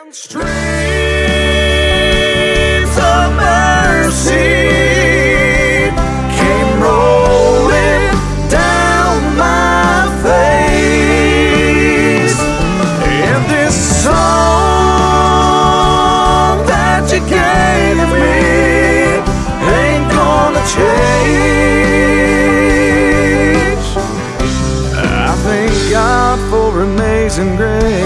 Streams of mercy came rolling down my face, and this song that you gave me ain't gonna change. I thank God for amazing grace.